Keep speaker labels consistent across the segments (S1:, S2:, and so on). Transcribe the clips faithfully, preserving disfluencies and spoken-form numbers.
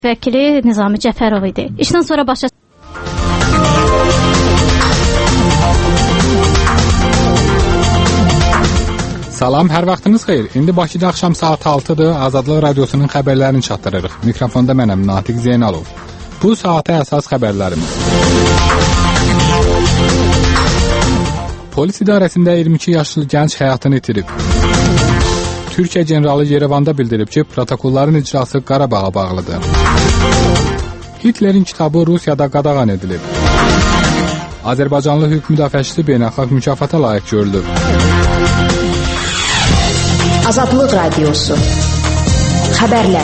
S1: Vəkili Nizami Cəfərov idi. İşdən sonra başa
S2: Salam, hər vaxtınız xeyir. İndi Bakıda axşam saat altıdır. Azadlıq Radiosunun xəbərlərini çatdırırıq. Mikrofonda mənəm Natiq Zeynalov. Bu saata əsas xəbərlərimiz. Polis idarəsində iyirmi iki yaşlı gənc həyatını itirib. Türkiyə generalı Yerevanda bildirib ki, protokolların icrası Qarabağa bağlıdır. Hitlerin kitabı Rusiyada qadağan edilib. Azərbaycanlı hüquq müdafiəçisi beynəlxalq mükafata layiq görülüb.
S3: Azadlıq Radiosu. Xəbərlər.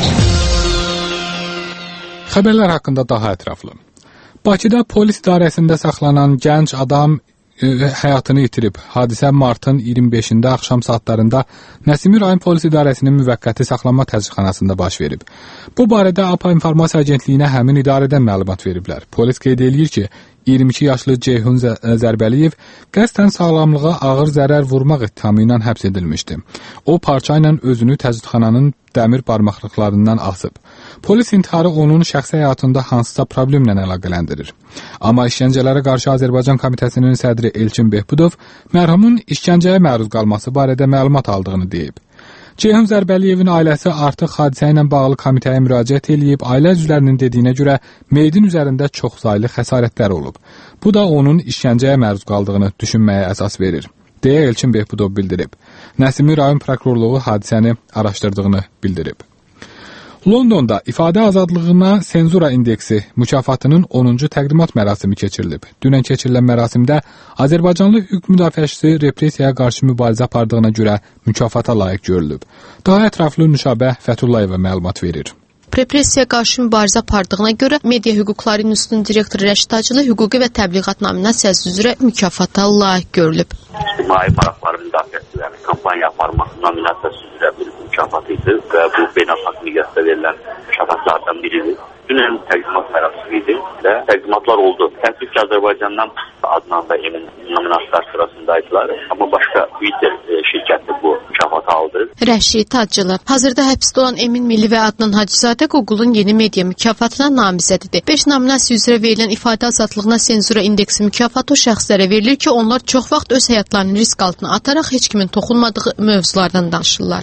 S2: Xəbərlər haqqında daha ətraflı. Bakıda polis idarəsində saxlanan gənc adam e, həyatını itirib. Hadisə martın iyirmi beşində axşam saatlarında Nəsimi rayon polis idarəsinin müvəqqəti saxlanma təcridxanasında baş verib. Bu barədə A P A İnformasiya Agentliyinə həmin idarədən məlumat veriblər. Polis qeyd edir ki, iyirmi iki yaşlı Ceyhun Zərbəliyev qəsdən sağlamlığa ağır zərər vurmaq ittihamı ilə həbs edilmişdi. O parça ilə özünü təcridxananın dəmir barmaqlıqlarından asıb. Polis intiharı onun şəxsi həyatında hansısa problemlə əlaqələndirir. Amma işgəncələrə qarşı Azərbaycan Komitəsinin sədri Elçin Behbudov mərhumun işgəncəyə məruz qalması barədə məlumat aldığını deyib. Ceyhun Zərbəliyevin ailəsi artıq hadisə ilə bağlı komitəyə müraciət edib, ailə üzvlərinin dediyinə görə meyidin üzərində çoxsaylı xəsarətlər olub. Bu da onun işgəncəyə məruz qaldığını düşünməyə əsas verir, deyə Elçin Behbudov bildirib. Nəsimi rayon prokurorluğu hadisəni araşdırdığını bildirib. Londonda ifadə azadlığına senzura indeksi mükafatının onuncu təqdimat mərasimi keçirilib. Dünən keçirilən mərasimdə Azərbaycanlı hüquq müdafiəçisi repressiyaya qarşı mübarizə apardığına görə mükafata layiq görülüb. Daha ətraflı Nüşabə Fətullayeva məlumat verir.
S4: Repressiyaya qarşı mübarizə apardığına görə Media Hüquqları İnstitutunun direktoru Rəşid Hacılı hüquqi və təbliğat nominasiyası üzrə mükafata layiq görülüb.
S5: İctimai maraqları müdafiəçiləri kampaniya aparmaq nominasiyası üzrə bir mükafat idi və bu beynəlxalq miqyasda verilən mükafatlardan biridir. Dünən təqdimat mərasimi idi və təqdimatlar oldu. Təəssüf ki, Azərbaycandan adnan və emin nominasiylar sırasındaydılar, amma başqa Twitter şirkəti bu mükafatı aldı.
S4: Rəşid Hacılı hazırda həbsdə olan Emin Milli və Adnan Hacızadə Google-un yeni media mükafatına namizədidir. beş nominasiya üzrə verilən ifadə azadlığına senzura indeksi mükafatı o şəxslərə verilir ki, onlar çox vaxt öz həyatlarını risk altına ataraq heç kimin toxunmadığı mövzulardan danışırlar.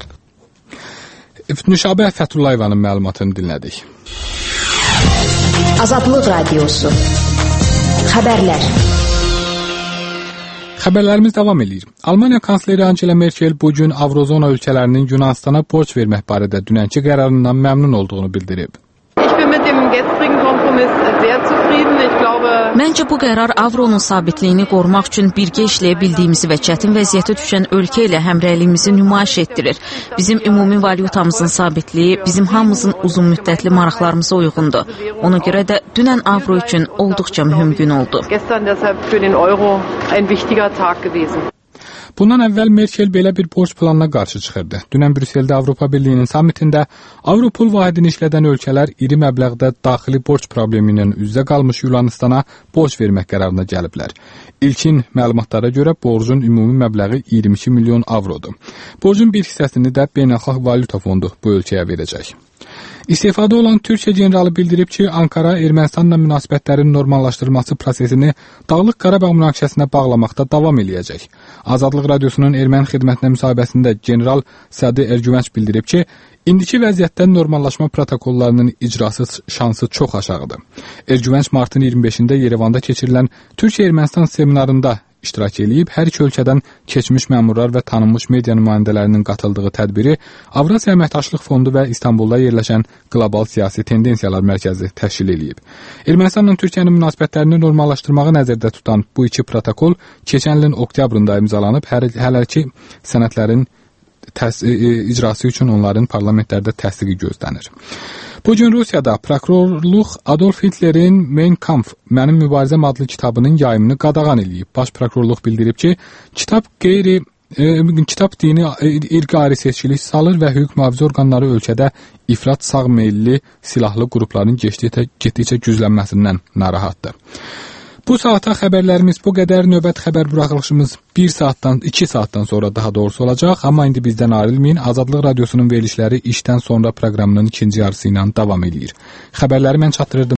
S2: Nüşabə Fətullayevanın məlumatını dinlədik.
S3: Azadlıq Radiosu. Xəbərlər.
S2: Xəbərlərimiz davam edir. Almaniya kansleri Angela Merkel bu gün Avrozona ölkələrinin Yunanistana borc vermək barədə dünənki qərarından məmnun olduğunu bildirib.
S6: Məncə bu qərar avronun sabitliyini qorumaq üçün birgə işləyə bildiyimizi və çətin vəziyyətə düşən ölkə ilə həmrəyliyimizi nümayiş etdirir. Bizim ümumi valyutamızın sabitliyi bizim hamımızın uzun müddətli maraqlarımıza uyğundur. Ona görə də dünən avro üçün olduqca mühüm gün oldu.
S2: Bundan əvvəl Merkel belə bir borc planına qarşı çıxırdı. Dünən Brüsseldə Avropa Birliyinin sammitində Avropol vahidini işlədən ölkələr iri məbləğdə daxili borc problemi ilə üz-üzə qalmış Yunanistana borc vermək qərarına gəliblər. İlkin məlumatlara görə borcun ümumi məbləği iyirmi iki milyon avrodur. Borcun bir hissəsini də Beynəlxalq Valyuta Fondu bu ölkəyə verəcək. İstefada olan Türkiyə generalı bildirib ki, Ankara Ermənistanla münasibətlərin normallaşdırılması prosesini Dağlıq Qarabağ münaqişəsinə bağlamaqda davam eləyəcək. Azadlıq Radiosunun erməni xidmətinə müsahibəsində general Sədi Ergüvənc bildirib ki, indiki vəziyyətdə normallaşma protokollarının icrası şansı çox aşağıdır. Ergüvənc martın iyirmi beşində Yerevanda keçirilən Türkiyə-Ermənistan seminarında iştirak edib, hər iki ölkədən keçmiş məmurlar və tanınmış media nümayəndələrinin qatıldığı tədbiri Avrasiya Əməkdaşlıq Fondu və İstanbulda yerləşən Qlobal Siyasi Tendensiyalar Mərkəzi təşkil edib. Ermənistanla Türkiyənin münasibətlərini normallaşdırmağı nəzərdə tutan bu iki protokol keçən ilin oktyabrında imzalanıb, hələ ki sənədlərin təs icrası üçün onların parlamentlərdə təsdiqi gözlənir. Bu gün Rusiyada prokurorluq Adolf Hitlerin Mein Kampf, Mənim Mübarizəm adlı kitabının yayımını qadağan edib. Baş prokurorluq bildirib ki, kitab qeyri e, kitab dini irqi ayrı seçkilik salır və hüquq mühafizə orqanları ölkədə ifrat sağ meylli silahlı qrupların getdikcə güclənməsindən narahatdır. Bu saata xəbərlərimiz bu qədər. Növbət xəbər buraxılışımız bir saatdan, iki saatdan sonra daha doğrusu olacaq. Amma indi bizdən ayrılmayın. Azadlıq Radiosunun verilişləri işdən sonra proqramının ikinci yarısı ilə davam edir. Xəbərləri mən çatdırırdım.